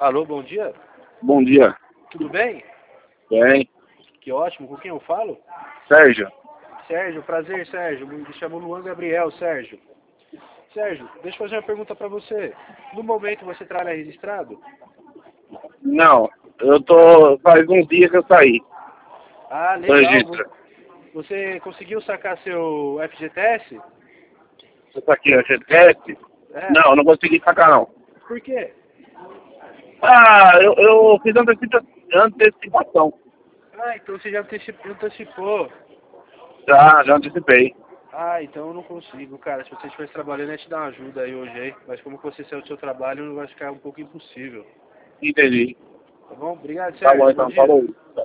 Alô, bom dia. Bom dia. Tudo bem? Bem. Que ótimo. Com quem eu falo? Sérgio. Sérgio, prazer, Sérgio. Me chamo Luan Gabriel, Sérgio. Sérgio, deixa eu fazer uma pergunta pra você. No momento você trabalha registrado? Não, eu tô. Faz uns dias que eu saí Ah, do legal. registro. Você conseguiu sacar seu FGTS? Você tá aqui, a GPS? É. Não, não consegui sacar não. Por quê? Ah, eu fiz antecipação. Ah, então você já antecipou. Já antecipei. Ah, então eu não consigo, cara. Se você estivesse trabalhando, eu ia te dar uma ajuda aí hoje aí. Mas como você saiu do seu trabalho, vai ficar um pouco impossível. Entendi. Tá bom? Obrigado, Tá bom Sérgio. Bom então, dia. falou.